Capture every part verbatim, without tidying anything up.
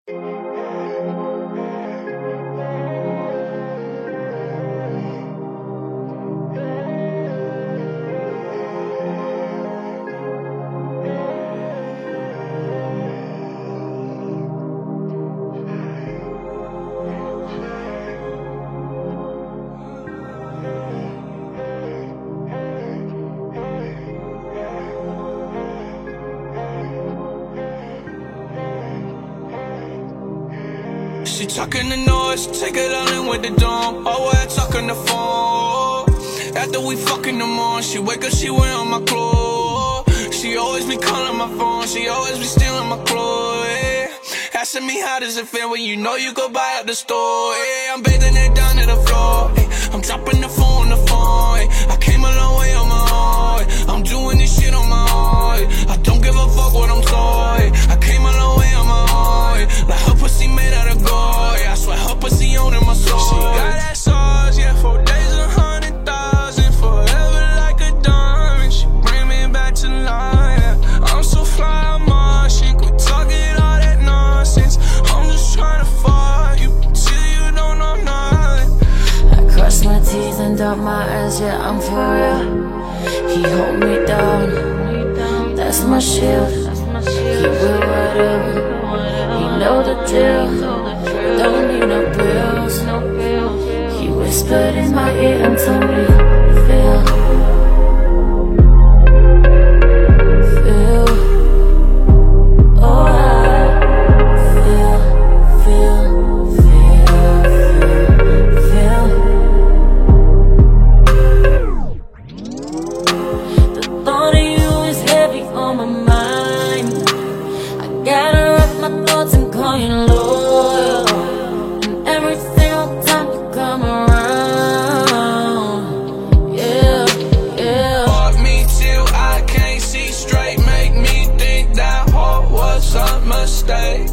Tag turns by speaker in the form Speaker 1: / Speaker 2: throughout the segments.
Speaker 1: She talking the noise, take it all in with the dome. Always talking the phone. After we fucking the morning, she wake up, she wearing my clothes. She always be calling my phone, she always be stealing my clothes. Yeah. Asking me how does it feel when you know you go buy at the store. Yeah. I'm bathing it down to the floor. Yeah. I'm dropping the phone on the phone. Yeah. I came a long way on my own. Yeah. I'm doing this shit on my own. Yeah. I don't give a fuck what I'm told. Yeah. I came a long way on my own. Yeah. Like her pussy made out of gold. Yeah. I swear her pussy owning my soul. She got that sauce, yeah, four days, a hundred thousand. Forever like a diamond. She bring me back to life. Yeah. I'm so fly, I'm on. She quit talking all that nonsense. I'm just trying to fuck you till you don't know nothing.
Speaker 2: I cross my teeth and dot my eyes, yeah, I'm for real. He hold me down, that's my shield. He will whatever, he know the drill. Don't need no bills. He whispered in my ear and told me, feel, feel, oh I feel, feel, feel, feel. The thought of you is heavy on my mind. I gotta wrap my thoughts and call you loyal. And every single time you come around, yeah, yeah.
Speaker 1: Fuck me till I can't see straight. Make me think that heart was a mistake.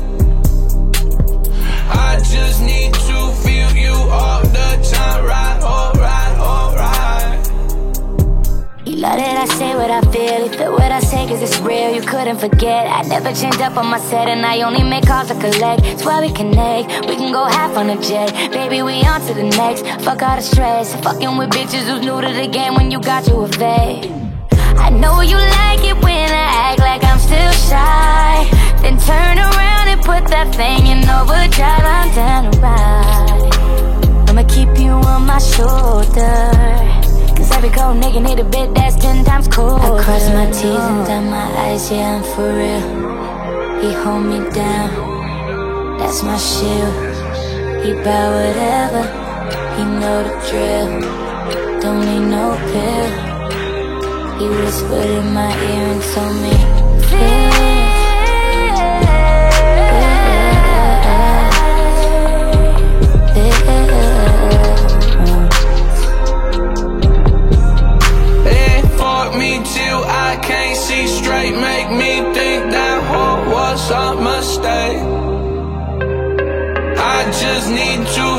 Speaker 1: I just need to feel you all the time. Right, alright, alright.
Speaker 2: You love that I say what I feel. You feel what I say cause it's real. You couldn't forget. I never change up on my set and I only make calls to collect. That's why we connect. We can go half on a jet. Baby, we on to the next. Fuck all the stress. Fucking with bitches who's new to the game when you got you a vet. I know you like it when I act like I'm still shy. Then turn around and put that thing in overdrive. I'm down to ride. I'ma keep you on my shoulder. Cause every cold nigga need a bit that's ten times colder. I cross my T's and dot my I's, yeah, I'm for real. He hold me down, that's my shield. He bout whatever, he know the drill. Don't need no pill. He whispered in my ear and told me, feel,
Speaker 1: Till I can't see straight. Make me think that heart was a mistake. I just need to